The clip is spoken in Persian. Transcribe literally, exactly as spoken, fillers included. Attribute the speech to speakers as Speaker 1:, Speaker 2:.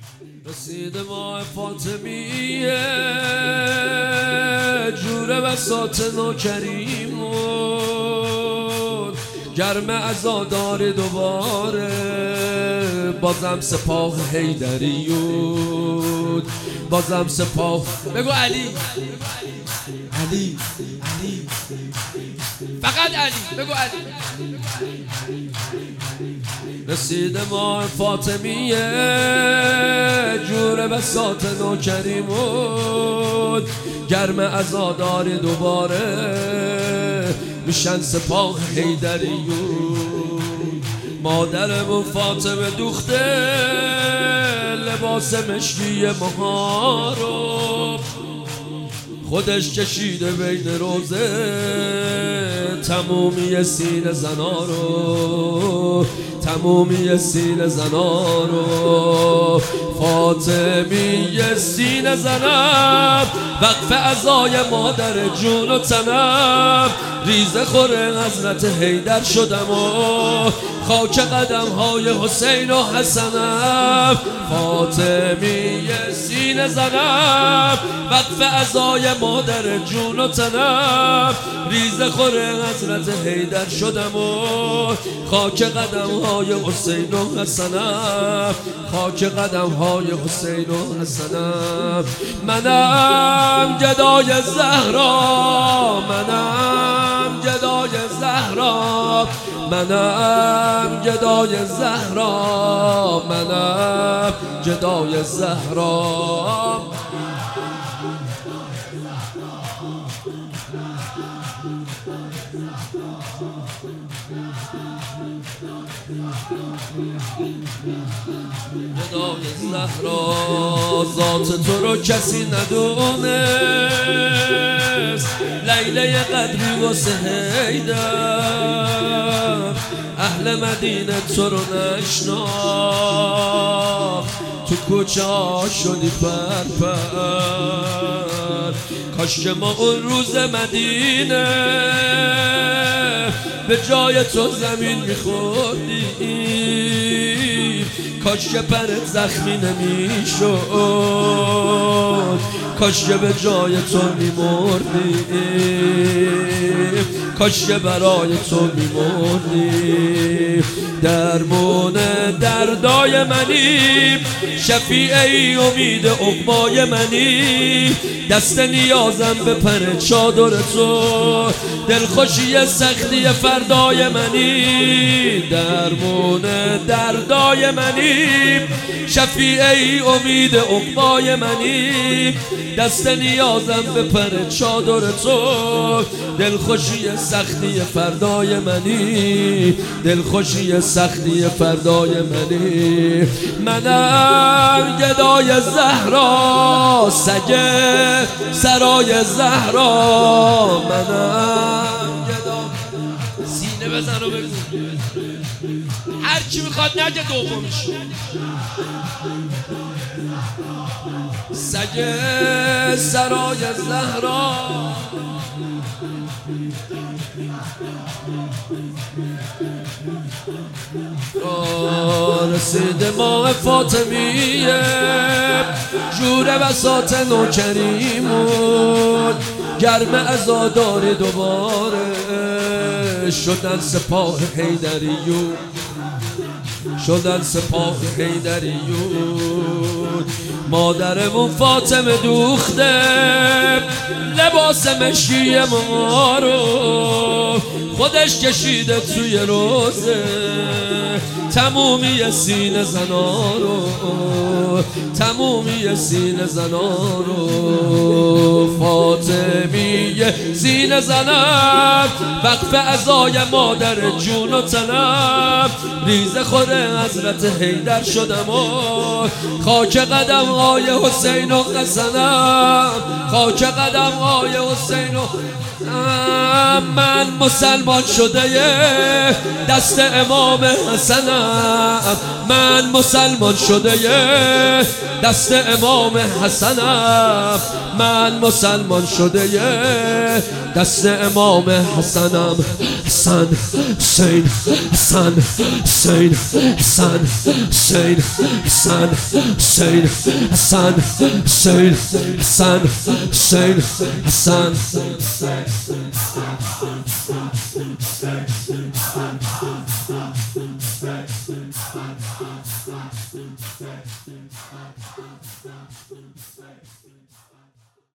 Speaker 1: رسید ماه فاطمیه جور بساط نوکریمون گرم عزادار دوباره بازم سپاه حیدریون بازم سپاه بگو علی علی علی فقط علی بگو علی رسید ماه فاطمیه جور بساط نوکریمون گرم عزادار دوباره میشن سپاه حیدریون مادرمون فاطمه دوخته لباس مشکی ماها رو خودش کشیده بین روزه تمومی سینه زنا رو تمومی سینه زنا رو فاطمی سینه زنم وقف عزای مادر جون و تنم ریزه خوره حضرت حیدر شدم و خاک قدم های حسین و حسنم فاطمی سینه زنم وقف عزای مادر جون و تنم ریزه خوره حضرت حیدر شدم و خاک قدم های حسین و حسنم خاک قدم های حسین و حسنم منم گدای زهرا منم گدای زهرا منم گدای زهرا منم گدای زهرا گدای زهرا ذات تو رو کسی ندونست لیله قدری واسه حیدر اهل مدینه تو رو نشناخت تو کوچه ها شدی پرپر کاش که ما اون روز مدینه به جای تو زمین میخوردیم کاش که پرت زخمی نمیشد کاش که به جای تو میمردیم کاش که برای تو میمردیم درمون دردای منی شفیعی امید عقبای منی دست نیازم به پر چادر تو دلخوشی سختی فردای منی درمون دردای منی شفیعی امید عقبای منی دست نیازم به پر چادر تو دلخوشی سختی فردای منی دلخوشی سختی فردای منی منم گدای زهرا سگه سرای زهرا منم گدای سینه بزن رو بگو هر کی میخواد نگه دومیش سگه سرای زهرا رسید ماه فاطمیه جور بساط نوکریمون گرم عزادار دوباره شدن سپاه حیدریون شدن سپاه حیدریون مادرمون فاطمه دوخته لباس مشکی ما رو خودش کشیده توی روزه تمومی سینه زنا رو تمومی سینه زنا رو فاطمی سینه زنم وقف عزای مادر جون و تنم ریزه خوره حضرت حیدر شدم و خاک قدم های حسین و حسنم خاک قدم های حسین و من مسلمان شده دست امام حسنم من مسلمان شده دست امام حسنم من مسلمان شده دست امام حسنم حسن حسین حسن Hussein, Hassan, Hussein, Hassan, Hussein, Hassan, Hussein, Hassan, Hussein, Hassan. Hassan.